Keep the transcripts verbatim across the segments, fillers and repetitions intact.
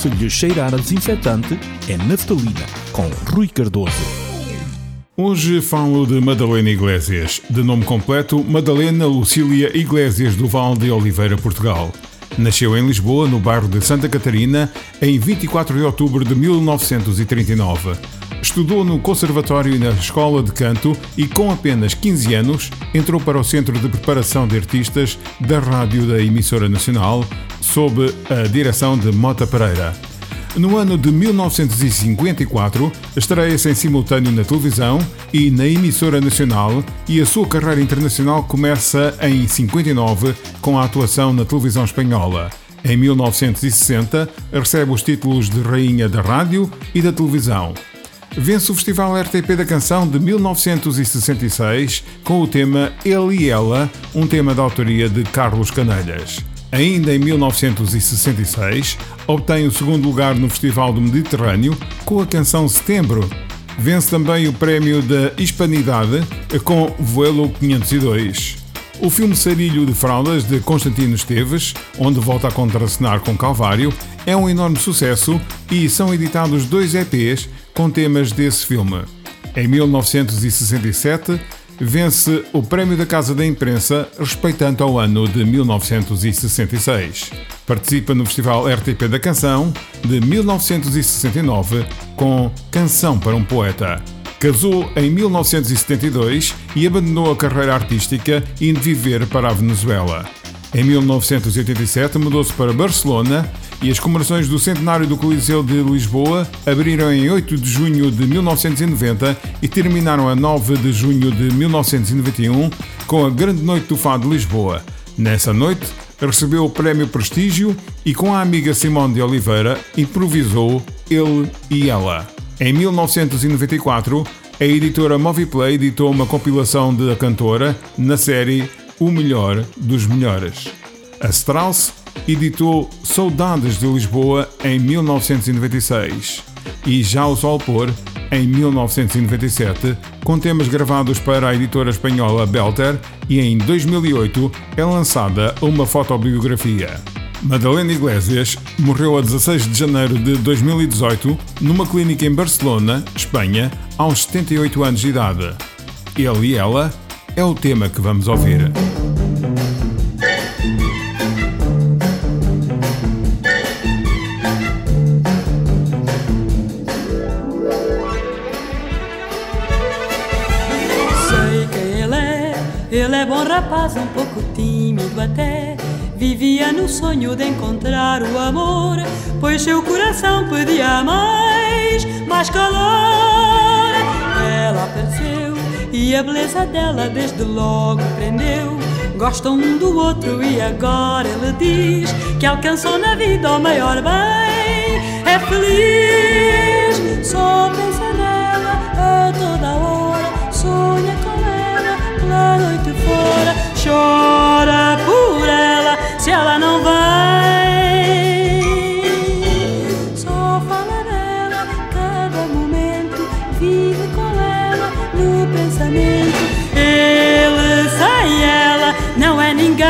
Se lhe cheirar a desinfetante, é naftalina, com Rui Cardoso. Hoje falo de Madalena Iglesias, de nome completo Madalena Lucília Iglesias do Val de Oliveira, Portugal. Nasceu em Lisboa, no bairro de Santa Catarina, em vinte e quatro de outubro de mil novecentos e trinta e nove. Estudou no Conservatório e na Escola de Canto e, com apenas quinze anos, entrou para o Centro de Preparação de Artistas da Rádio da Emissora Nacional, sob a direção de Mota Pereira. No ano de mil novecentos e cinquenta e quatro, estreia-se em simultâneo na televisão e na Emissora Nacional, e a sua carreira internacional começa em cinquenta e nove com a atuação na televisão espanhola. Em mil novecentos e sessenta, recebe os títulos de Rainha da Rádio e da Televisão. Vence o Festival R T P da Canção de mil novecentos e sessenta e seis com o tema Ele e Ela, um tema da autoria de Carlos Canelhas. Ainda em mil novecentos e sessenta e seis, obtém o segundo lugar no Festival do Mediterrâneo com a canção Setembro. Vence também o Prémio da Hispanidade com Vuelo quinhentos e dois. O filme Sarilho de Fraldas, de Constantino Esteves, onde volta a contracenar com Calvário, é um enorme sucesso e são editados dois E Pês com temas desse filme. Em mil novecentos e sessenta e sete, vence o Prémio da Casa da Imprensa, respeitando ao ano de mil novecentos e sessenta e seis. Participa no Festival R T P da Canção de mil novecentos e sessenta e nove com Canção para um Poeta. Casou em mil novecentos e setenta e dois e abandonou a carreira artística, indo viver para a Venezuela. Em mil novecentos e oitenta e sete mudou-se para Barcelona e as comemorações do centenário do Coliseu de Lisboa abriram em oito de junho de mil novecentos e noventa e terminaram a nove de junho de mil novecentos e noventa e um com a Grande Noite do Fado de Lisboa. Nessa noite, recebeu o Prémio Prestígio e, com a amiga Simone de Oliveira, improvisou Ele e Ela. Em mil novecentos e noventa e quatro, a editora Moviplay editou uma compilação da cantora na série O Melhor dos Melhores. A Strauss editou Saudades de Lisboa em mil novecentos e noventa e seis e Já o Sol Pôr em mil novecentos e noventa e sete, com temas gravados para a editora espanhola Belter, e em dois mil e oito é lançada uma fotobiografia. Madalena Iglesias morreu a dezasseis de janeiro de dois mil e dezoito numa clínica em Barcelona, Espanha, aos setenta e oito anos de idade. Ele e Ela é o tema que vamos ouvir. Sei quem ele é, ele é bom rapaz, um pouco tímido até. Vivia no sonho de encontrar o amor, pois seu coração pedia mais, mais calor. Ela apareceu e a beleza dela desde logo prendeu. Gostam um do outro e agora ele diz que alcançou na vida o maior bem. É feliz, só pensa nela a toda hora, sonha com ela pela noite fora, chora por ela se ela não vem. Só fala dela cada momento, vive com ela no pensamento. Ele sem ela não é ninguém.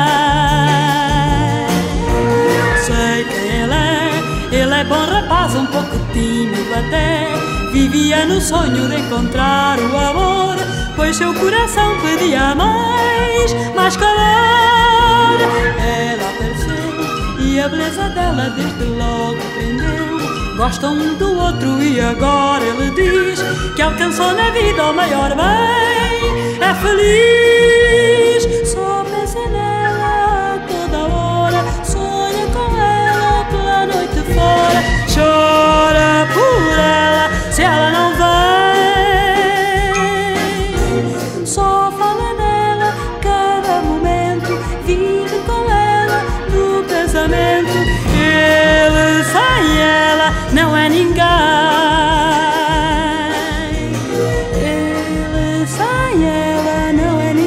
Sei quem ele é, ele é bom rapaz, um pouco tímido até. Vivia no sonho de encontrar o amor, pois seu coração pedia mais, mais calor. Ela apareceu e a beleza dela desde logo prendeu. Gostam um do outro e agora ele diz que alcançou na vida o maior bem. É feliz, só pensa nela a toda hora, sonha com ela pela noite fora, chora por ela se ela não vem. Só fala dela cada momento, vive com ela no pensamento. Ele sem ela não é ninguém. Ele sem ela não é ninguém.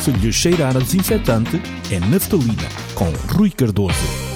Se lhe cheirar a desinfetante, é naftalina, com Rui Cardoso.